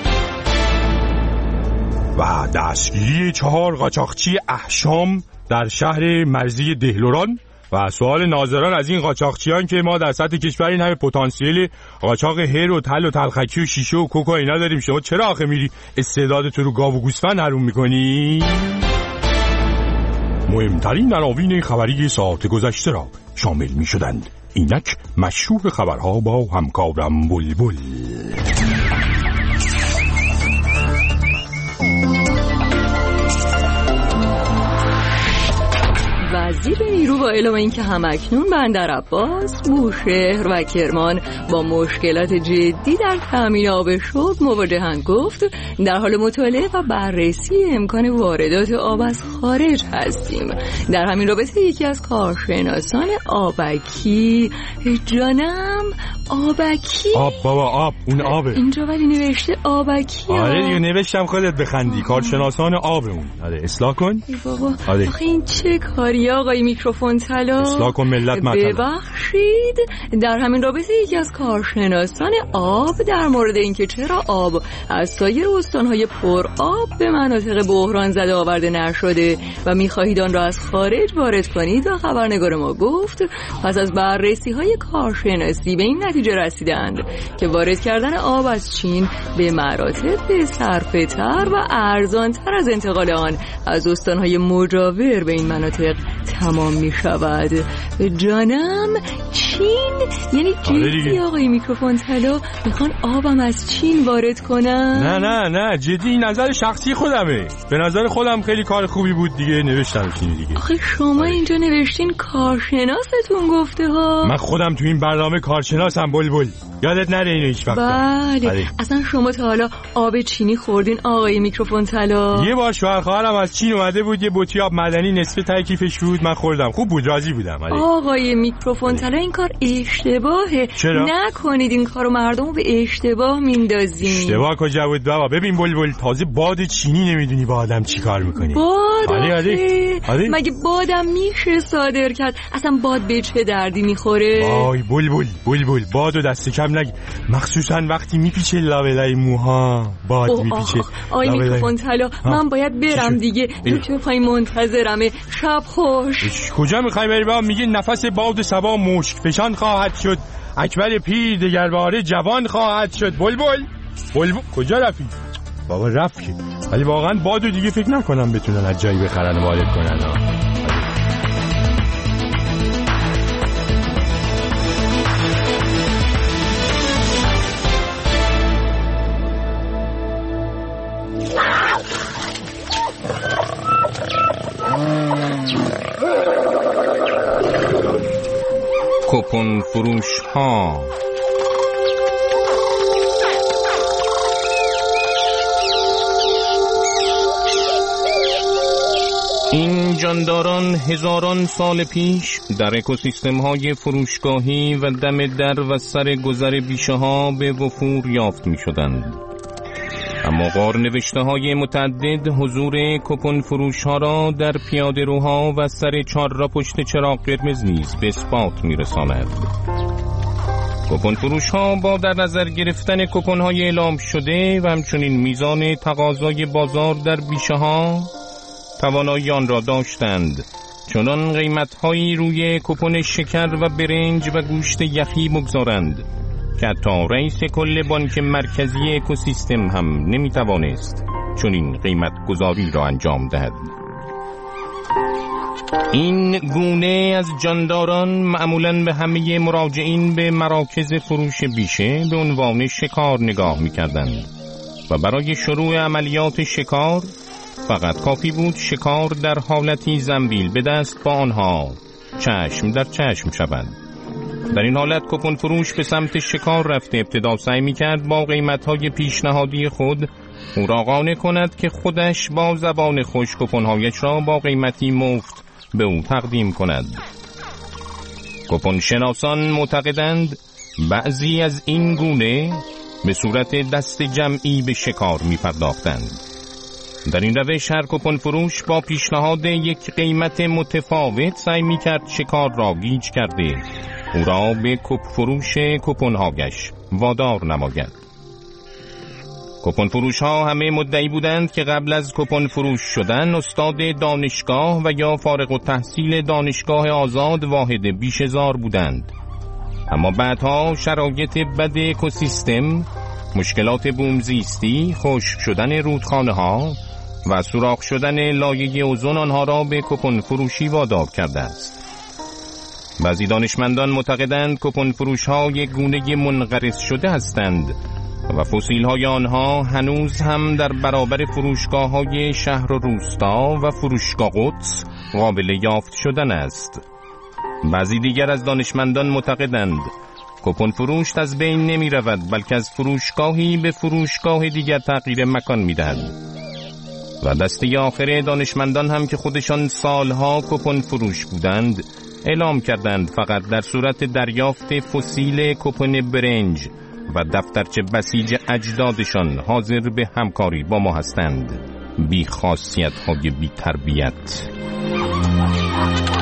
و دستگیری 4 قاچاقچی احشام در شهر مرزی دهلوران و سوال ناظران از این قاچاقچیان که ما در سطح کشور این همه پتانسیل قاچاق هر و تل و تلخکی و شیشه و کوکو اینا داریم، شما چرا آخه میری استعدادت رو گاو و گوسفند حروم میکنی؟ مهمترین عناوین خبری ساعت گذشته را شامل میشدند. اینک مشروع خبرها با همکارم بلبل. وزیر نیرو با اعلام اینکه همکنون بندر عباس، بوشهر و کرمان با مشکلات جدی در تامین آب شرب مواجهند، گفت در حال مطالعه و بررسی امکان واردات آب از خارج هستیم. در همین رابطه یکی از کارشناسان آبکی، جانم آبکی، آب بابا آب، اون آبه اینجا ولی نوشته آبکی. آره دیگه نوشتم خودت بخندی، کارشناسان آب اون. آره اصلاح کن. بابا آخه این چه کاری عالی آقای میکروفون طلا. اصلاح کن ملت مطلب. ببخشید، در همین رابطه یکی از کارشناسان آب در مورد اینکه چرا آب از سایر استانهای پر آب به مناطق بحران زده آورده نشده و میخواهید آن را از خارج وارد کنید و خبرنگار ما گفت پس از بررسی های کارشناسی به این نتیجه رسیدند که وارد کردن آب از چین به مراتب صرفه‌تر و ارزان‌تر از انتقال آن از استانهای مجاور به این مناطق تمام می شود. جانم، چین؟ یعنی جدی آقای میکروفون طلا میخوان آبم از چین وارد کنن؟ نه جدی، نظر شخصی خودمه. به نظر خودم خیلی کار خوبی بود دیگه، نوشتم چینی دیگه. آخه شما اینجا نوشتین کارشناستون گفته ها. من خودم تو این برنامه کارشناسم بلبل، یادت نره اینو هیچ وقت. بله. اصلا شما تا حالا آب چینی خوردین آقای میکروفون طلا؟ یه بار شوهر خواهرم از چین اومده بود، یه بطری آب معدنی نصف ته کیفش بود، من خوردم، خوب بود، راضی بودم. آقای میکروفون طلا این کار اشتباهه. چرا؟ نکنید این کارو، مردمو به اشتباه میندازین. اشتباه کجا بود بابا؟ ببین بلبل، تازه باد چینی نمیدونی با آدم چی کار میکنی. باد؟ مگه بادم میشه صادر کرد؟ اصلا باد به چه دردی میخوره؟ وای بلبل بادو دست کم نگی، مخصوصا وقتی میپیچه لابلای موها باد میپیچه. آقای میکروفون طلا من باید برم دیگه، تو پای منتظرمه. شب خوش. کجا میخوای بری بابا؟ میگه نفس باد صبا مشک فشان خواهد شد، اکبر پیر دگرباره جوان خواهد شد. بلبل کجا رفتی؟ بابا رفت که، ولی واقعا بادو دیگه فکر نکنم بتونن از جایی بخرن و وارد کنن. کوپن فروش ها. این جانداران هزاران سال پیش در اکوسیستم های فروشگاهی و دم در و سر گذر بیشه ها به وفور یافت می شدند. اما غارنوشته های متعدد حضور کوپن فروش ها را در پیاده روها و سر چهارراه پشت چراغ قرمز نیز به اثبات می رساند. کوپن فروش ها با در نظر گرفتن کوپن های اعلام شده و همچنین میزان تقاضای بازار در بیشه ها توانایی آن را داشتند، چنان قیمت هایی روی کوپن شکر و برنج و گوشت یخی بگذارند که حتی رئیس کل بانک مرکزی اکوسیستم هم نمیتوانست چنین قیمت گذاری را انجام دهد. این گونه از جانداران معمولاً به همه مراجعین به مراکز فروش بیشه به عنوان شکار نگاه می‌کردند و برای شروع عملیات شکار فقط کافی بود شکار در حالتی زنبیل به دست با آنها چشم در چشم شود. در این حالت کوپن فروش به سمت شکار رفته ابتدا سعی می‌کرد با قیمت‌های پیشنهادی خود او را قانع کند که خودش با زبان خوش کوپن‌هایش را با قیمتی مفت به او تقدیم کند. کوپن شناسان معتقدند بعضی از این گونه به صورت دست جمعی به شکار می‌پرداختند. در این روش هر کوپن فروش با پیشنهاد یک قیمت متفاوت سعی می‌کرد شکار را گیج کرده او را به فروش کوپن‌هایش وادار نماید. کوپن فروش ها همه مدعی بودند که قبل از کوپن فروش شدن استاد دانشگاه و یا فارغ التحصیل دانشگاه آزاد واحد بیشه‌زار بودند. اما بعدها شرایط بد اکوسیستم، مشکلات بومزیستی، خشک شدن رودخانه ها و سوراخ شدن لایه اوزون آنها را به کوپن فروشی وادار کرده است. بعضی دانشمندان معتقدند کوپن فروش ها یک گونه منقرض شده هستند و فسیل های آنها هنوز هم در برابر فروشگاه های شهر و روستا و فروشگاه قدس قابل یافت شدن است. بعضی دیگر از دانشمندان معتقدند کوپن فروش از بین نمی رود بلکه از فروشگاهی به فروشگاه دیگر تغییر مکان می دهد. و دسته آخر دانشمندان هم که خودشان سالها کوپن فروش بودند اعلام کردند فقط در صورت دریافت فسیل کوپن برنج و دفترچه بسیج اجدادشان حاضر به همکاری با ما هستند. بی خاصیت های بی تربیت.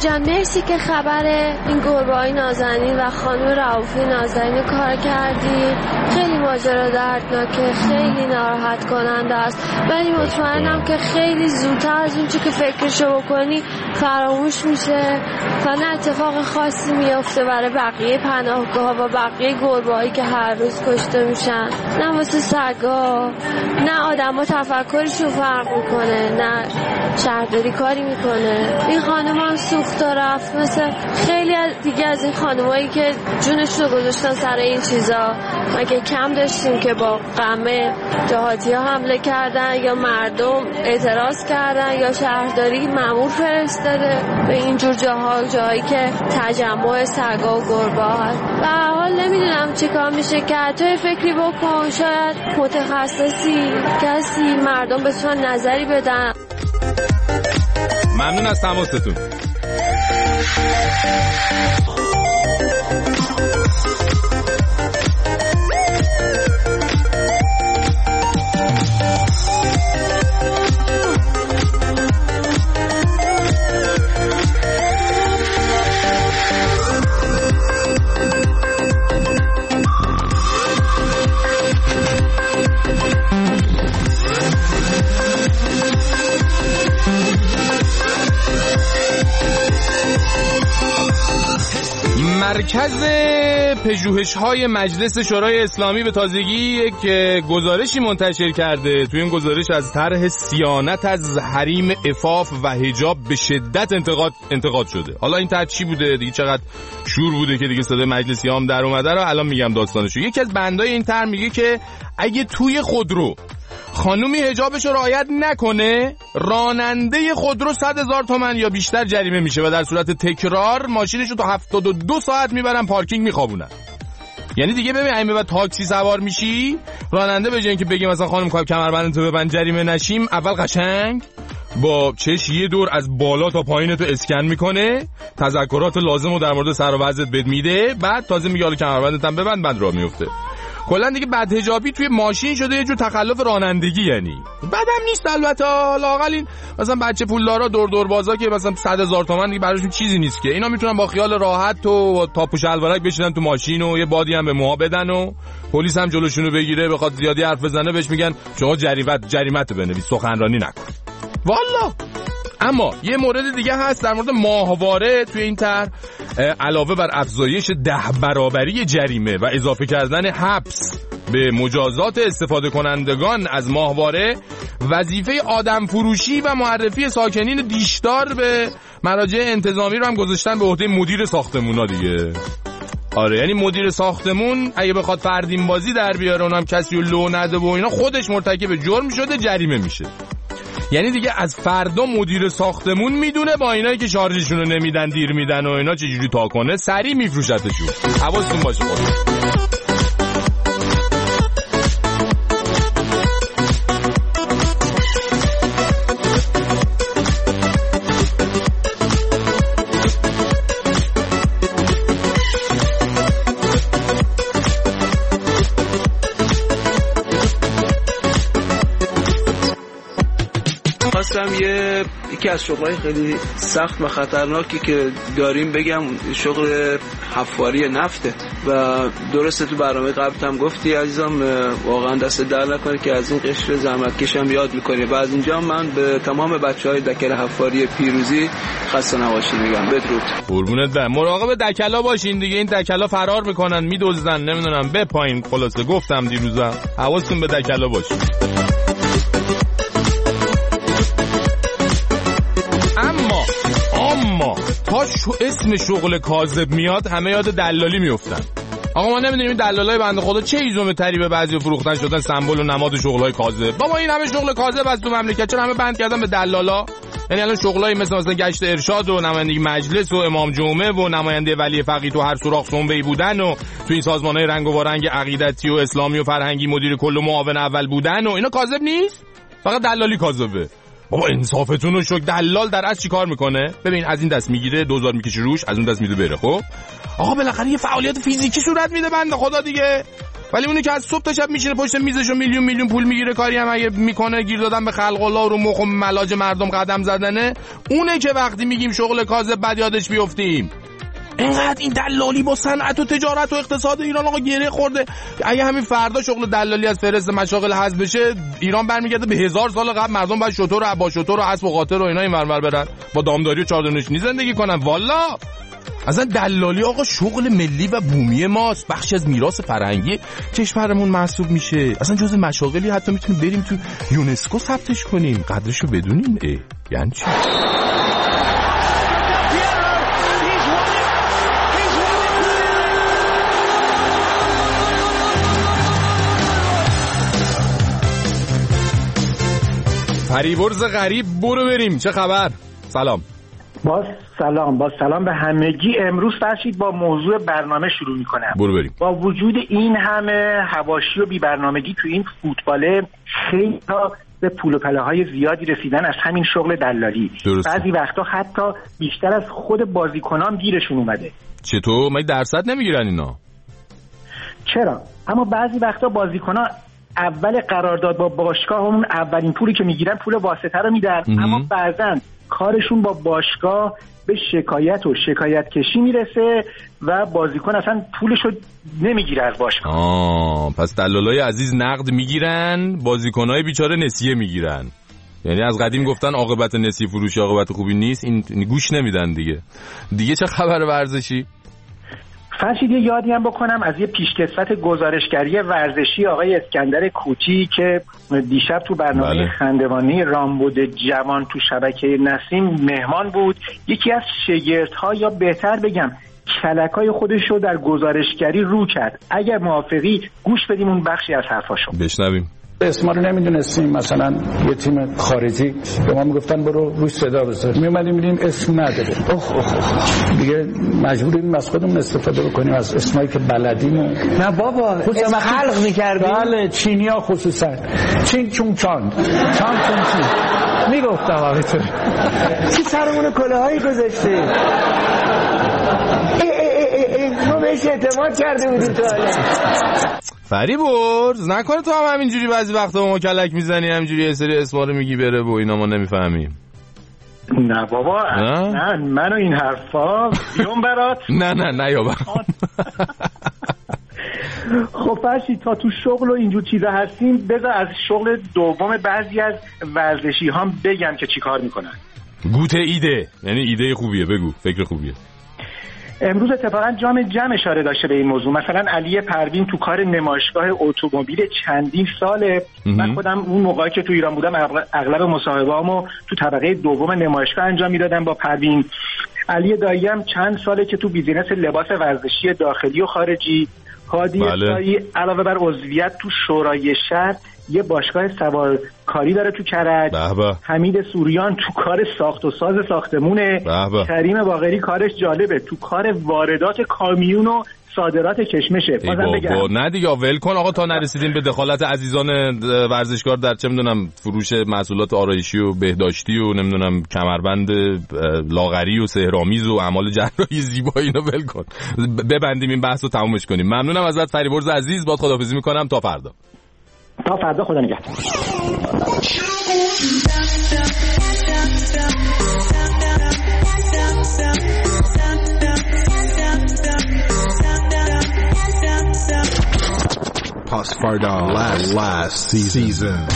جان مرسی که خبر این گربه‌های نازنین و خانم رئوفی نازنین کار کردی. خیلی ماجرا دردناکه، خیلی ناراحت کننده است، ولی مطمئنم که خیلی زودتر از اون چی که فکرشو بکنی فراموش میشه و نه اتفاق خاصی میفته برای بقیه پناهگاه و بقیه گربه‌هایی که هر روز کشته میشن. نه واسه سگا، نه آدما تفکرشون فرق میکنه، نه شهرداری کاری میکنه. این خانم هم سوخت و رفت مثل خیلی دیگه از این خانمایی که جونشون رو گذاشتن سر این چیزا. مگه کم داشتیم که با قمه جهادی ها حمله کردن یا مردم اعتراض کردن یا شهرداری مأمور فرستاده به اینجور جاهایی که تجمع سگا و گربه هست. به هر حال نمیدونم چی کار میشه کرد. تو فکری بکن، شاید متخصصی کسی مردم بتونن نظری بدن. ممنون از تماستون. مرکز پژوهش‌های مجلس شورای اسلامی به تازگی یک گزارشی منتشر کرده. توی این گزارش از طرح صیانت از حریم عفاف و حجاب به شدت انتقاد شده. حالا این طرح چی بوده دیگه، چقدر شور بوده که دیگه صدای مجلسی هم در اومده رو الان میگم داستانشو. یکی از بندای این طرح میگه که اگه توی خودرو خانومی حجابش رو رعایت نکنه، راننده خودرو 100,000 تومان یا بیشتر جریمه میشه و در صورت تکرار ماشینش رو تا 72 ساعت میبرن پارکینگ میخوابونن. یعنی دیگه ببین اگه بعد تاکسی سوار میشی، راننده به جای اینکه بگه مثلا خانم کمربندتو ببند جریمه نشیم، اول قشنگ با چش یه دور از بالا تا پایین تو اسکن میکنه، تذکرات لازم رو در مورد سر و وضعت بهت میده، بعد تازه میگه حالا کمربندت هم ببند، بعد راه میفته. کلا دیگه بدحجابی توی ماشین شده یه جور تخلف رانندگی. یعنی بعدم نیست البته، لااقل این مثلا بچه پولدارا دور بازا که مثلا 100,000 تومان دیگه براشون چیزی نیست که اینا میتونن با خیال راحت و تاپ و شلوارک بشینن تو ماشین و یه بادی هم به موها بدن و پلیس هم جلوشونو بگیره بخواد زیادی حرف بزنه بهش میگن شما جریمت بنویس، سخنرانی نکن. والا اما یه مورد دیگه هست در مورد ماهواره. توی این طرح علاوه بر افزایش 10 برابری جریمه و اضافه کردن حبس به مجازات استفاده کنندگان از ماهواره، وظیفه آدم فروشی و معرفی ساکنین دیشدار به مراجع انتظامی رو هم گذاشتن به عهده مدیر ساختمونا دیگه. آره یعنی مدیر ساختمون اگه بخواد فردین بازی در بیاره، اونم کسی رو لو نده و اینا، خودش مرتکب جرم شده، جریمه میشه. یعنی دیگه از فردا مدیر ساختمون میدونه با اینایی که شارژشون رو نمیدن، دیر میدن و اینا چجوری تا کنه، سریع میفروشتشون. حواستون باشه خودتون. یکی از شغلای خیلی سخت و خطرناکی که داریم بگم شغل حفاری نفته و درسته تو برنامه قبل هم گفتی عزیزم، واقعا دست در نکنه که از این قشر زحمتکش هم یاد میکنی و از اینجا من به تمام بچهای دکل حفاری پیروزی خسته نباشید میگم. بدرود. قربونت برم. مراقب دکلا باشین دیگه، این دکلا فرار میکنن، میدزدن، نمیدونم به پایین. خلاصه گفتم دیروزم حواستون به دکلا باشه. اما تا اسم شغل کاذب میاد همه یاد دلالی میافتن. آقا ما نمیدونیم این دلالای بنده خدا چه ایزوم تری به بعضی فروختن شدن سمبل و نماد شغلای کاذب. بابا این همه شغل کاذب از تو مملکت چرا همه بند کردن به دلالا؟ یعنی الان شغلای مثلا گشت ارشاد و نمایندگی مجلس و امام جمعه و نماینده ولی فقیه تو هر سوراخ سنبه‌ای بودن و تو این سازمان‌های رنگ و وارنگ عقیدتی و اسلامی و فرهنگی مدیر کل و معاون اول بودن و اینا کاذب نیست، فقط دلالی کاذبه. بابا انصافتون رو شک. دلال در اصل چی کار میکنه؟ ببین از این دست میگیره 2000 میکشه روش، از اون دست میده بره. خب آقا بالاخره یه فعالیت فیزیکی صورت میده بنده خدا دیگه. ولی اونی که از صبح تا شب میشینه پشت میزشو میلیون پول میگیره، کاری هم اگه میکنه گیر دادن به خلق الله رو مخ و ملاج مردم قدم زدنه، اونه که وقتی میگیم شغل کاذب بد یادش بیافتیم. اینقدر این دلالی با صنعت و تجارت و اقتصاد ایران آقا گره خورده. اگه همین فردا شغل دلالی از فهرست مشاغل حذف بشه، ایران برمیگرده به 1000 سال قبل. مردم باید شتر و با شتر و اسب و قاطر و اینا اینور برن، با دامداری و چادرنشینی زندگی کنن. والا اصلا دلالی آقا شغل ملی و بومی ماست، بخشی از میراث فرهنگی کشورمون محسوب میشه. اصلا جزء مشاغلی حتی میتونیم بریم تو یونسکو ثبتش کنیم، قدرشو بدونیم. یعنی چی؟ فریبرز غریب، برو بریم. چه خبر؟ سلام. با سلام به همگی. امروز فرشید با موضوع برنامه شروع میکنم. برو بریم. با وجود این همه حواشی و بی برنامگی تو این فوتباله، خیلی به پول و پله های زیادی رسیدن از همین شغل دلالی. بعضی وقتا حتی بیشتر از خود بازیکنان گیرشون اومده. چطور؟ مگه درصد نمیگیرن اینا؟ چرا؟ اما بعضی وقتا بازیکنان اول قرارداد با باشگاه همون اولین پولی که میگیرن پول واسطه رو میدن، اما بعضن کارشون با باشگاه به شکایت و شکایت کشی میرسه و بازیکن اصلا پولشو نمیگیره از باشگاه. پس دلالای عزیز نقد میگیرن، بازیکنای بیچاره نسیه میگیرن. یعنی از قدیم گفتن عاقبت نسیه فروشی عاقبت خوبی نیست، این گوش نمیدن دیگه. چه خبر ورزشی؟ فرشید یه یادی هم بکنم از یه پیشکسوت گزارشگری ورزشی آقای اسکندر کوتی که دیشب تو برنامه خندوانی رامبد جوان تو شبکه نسیم مهمان بود. یکی از شگردها یا بهتر بگم کلکای خودش رو در گزارشگری رو کرد. اگر موافقی گوش بدیم اون بخشی از حرفاشو بشنویم. اسما رو نمیدونستیم، مثلا یه تیم خارجی به ما میگفتن برو روش صدا بذار، میومدیم می‌بینیم اسم نداره. دیگه مجبوریم از خودمون استفاده بکنیم از اسمایی که بلدیم. نه بابا اسم خلق می‌کردیم. بله چینی‌ها خصوصا چین چون چان میگفتم آقا چی سرمون کلاهایی گذاشته. ما بهش اعتماد کرده بودیم تو حالا. فریبرز نکنه تو هم همینجوری بعضی وقتا با ما کلک میزنی، همینجوری یه سری اسما رو میگی بره و اینا ما نمیفهمیم. نه بابا نه منو این حرفا بیون برات. نه یا برات. خب فرشی تا تو شغل و اینجور چیزا هستیم، بذار از شغل دوم بعضی از ورزشی هم بگم که چی کار میکنن. گوته ایده، یعنی ایده خوبیه، بگو فکر خوبیه. امروز اتفاقا جمع اشاره داشته به این موضوع. مثلا علی پروین تو کار نمایشگاه اتومبیل چندین ساله. من خودم اون موقعی که تو ایران بودم اغلب مصاحبه‌هامو تو طبقه دوم نمایشگاه انجام میدادم با پروین. علی دایی هم چند ساله که تو بیزینس لباس ورزشی داخلی و خارجی. هادی دایی علاوه بر عضویت تو شورای شهر یه باشگاه سوارکاری داره تو کرج. حمید سوریان تو کار ساخت و ساز ساختمونه. کریم باقری کارش جالبه، تو کار واردات کامیون و صادرات کشمشه. نه دیگه ول کن آقا، تا نرسیدیم به دخالت عزیزان ورزشکار در چه میدونم فروش محصولات آرایشی و بهداشتی و نمیدونم کمربند لاغری و سحرآمیز و اعمال جراحی زیبایی، اینو ول کن، ببندیم این بحثو تمومش کنیم. ممنونم ازت فریبرز عزیز، باهات خداحافظی میکنم تا فردا. خدا نگهدار. Pasfarda last season.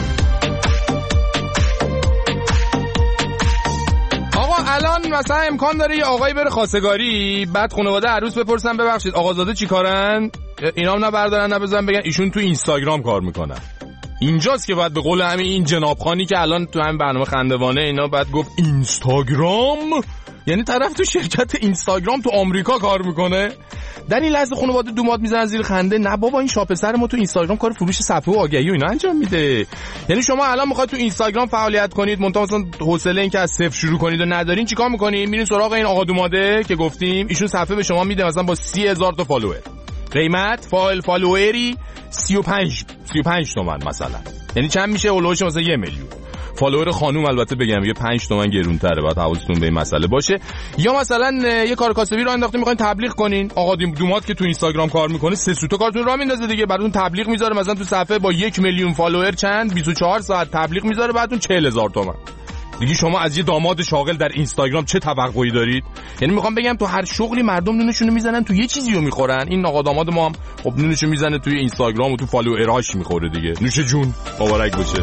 آقا الان مثلا امکان داره یه آقایی بره خواستگاری، بعد خانواده عروس بپرسن ببخشید آقازاده چی کارن؟ اینا هم نه بردارن نه بزنن بگن ایشون تو اینستاگرام کار میکنن. اینجاست که بعد به قول همین این جناب خانی که الان تو همین برنامه خندوانه اینا بعد گفت اینستاگرام، یعنی طرف تو شرکت اینستاگرام تو آمریکا کار میکنه. در این لحظه خانواده دومات میزنن زیر خنده. نه بابا این شاپسر ما تو اینستاگرام کار فروش صفحه و آگهی و اینا انجام میده. یعنی شما الان میخواید تو اینستاگرام فعالیت کنید، منتها مثلا حوصله این که از صفر شروع کنید و ندارین، چیکار میکنین؟ میرین سراغ این آقا دوماده که گفتیم، ایشون صفحه به شما میده مثلا با 30,000 تا فالوور، قیمت فالووری 35 تومن مثلا، یعنی چند میشه؟ اولوش مثلا 1 میلیون. فالوور خانوم البته بگم یه 5 تومن گرونتره، بعد حواستون به این مسئله باشه. یا مثلا یه کار کاسبی رو انداختین میخواین تبلیغ کنین، آقا دومات که تو اینستاگرام کار میکنه 3 سوتا کارتون راه میندازه دیگه، براتون تبلیغ میذاره مثلا تو صفحه با 1 میلیون فالوور چند 24 ساعت تبلیغ میذاره براتون 40000 تومان. دیگه شما از یه داماد شاغل در اینستاگرام چه توقعی دارید؟ یعنی میخوام بگم تو هر شغلی مردم نونشونو میزنن تو یه چیزی رو میخورن، این آقا داماد ما هم خب نونشو میزنه توی اینستاگرام و تو فالووراش میخوره دیگه. نوش جون مبارک باشه.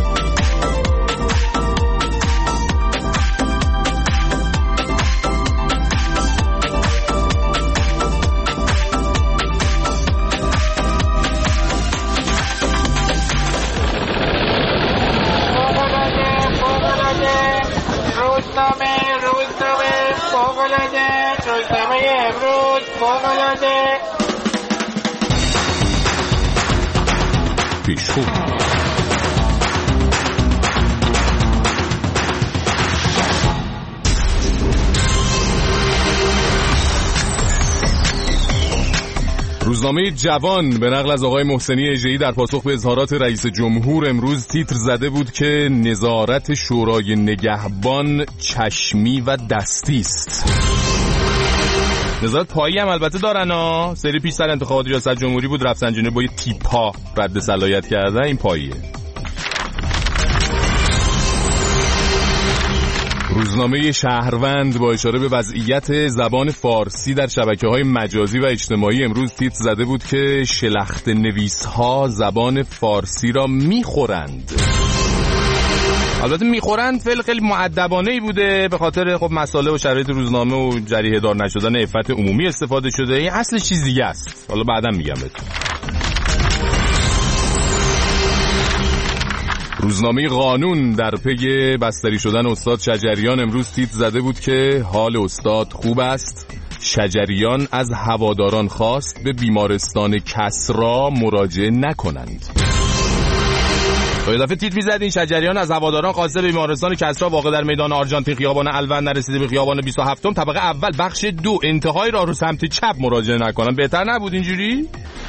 روزنامه جوان به نقل از آقای محسنی اژه‌ای در پاسخ به اظهارات رئیس جمهور امروز تیتر زده بود که نظارت شورای نگهبان چشمی و دستی است. نظارت پایی هم البته دارن ها، سری پیش سر انتخابات ریاست جمهوری بود رفسنجانی با یه تیپا رد صلاحیت کردن، این پاییه. روزنامه شهروند با اشاره به وضعیت زبان فارسی در شبکه‌های مجازی و اجتماعی امروز تیتر زده بود که شلخته نویس‌ها زبان فارسی را میخورند. البته میخورند فعل خیلی مؤدبانه‌ای بوده، به خاطر خب مسائل و شرایط روزنامه و جریحه دار نشدن عفت عمومی استفاده شده. این اصل چیز دیگه است، حالا بعداً میگم بهتون. روزنامه قانون در پی بستری شدن استاد شجریان امروز تیتر زده بود که حال استاد خوب است. شجریان از هواداران خواست به بیمارستان کسری مراجعه نکنند. یه دفعه تیتر می‌زدین شجریان از هواداران خواسته به بیمارستان کسری واقع در میدان آرژانتین خیابان الون نرسیده به خیابان 27م طبقه اول بخش 2 انتهای راه رو سمت چپ مراجعه نکنن. بهتر نبود اینجوری؟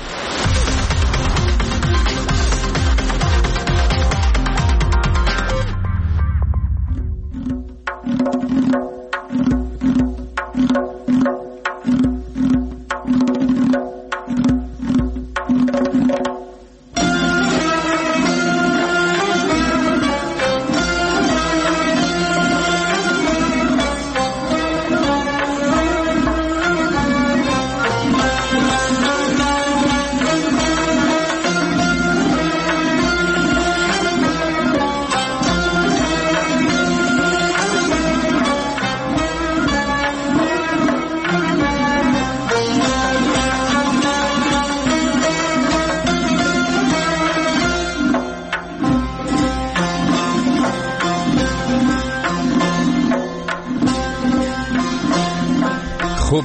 خب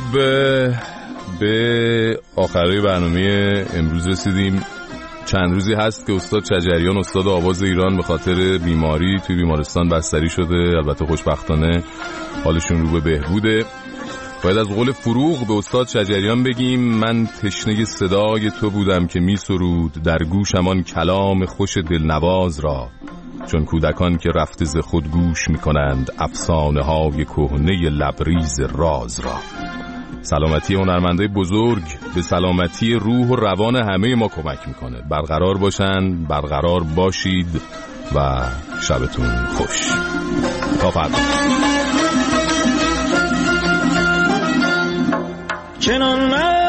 به آخرای برنامه امروز رسیدیم. چند روزی هست که استاد شجریان استاد آواز ایران به خاطر بیماری توی بیمارستان بستری شده. البته خوشبختانه حالشون رو به بهبوده. باید از قول فروغ به استاد شجریان بگیم من تشنه صدای تو بودم که می سرود در گوشم آن کلام خوش دلنواز را، چون کودکان که رفته ز خود گوش می کنند افسانه های کهنه لبریز راز را. سلامتی هنرمندای بزرگ به سلامتی روح و روان همه ما کمک میکنه. برقرار باشن، برقرار باشید و شبتون خوش. تا فردا. چنان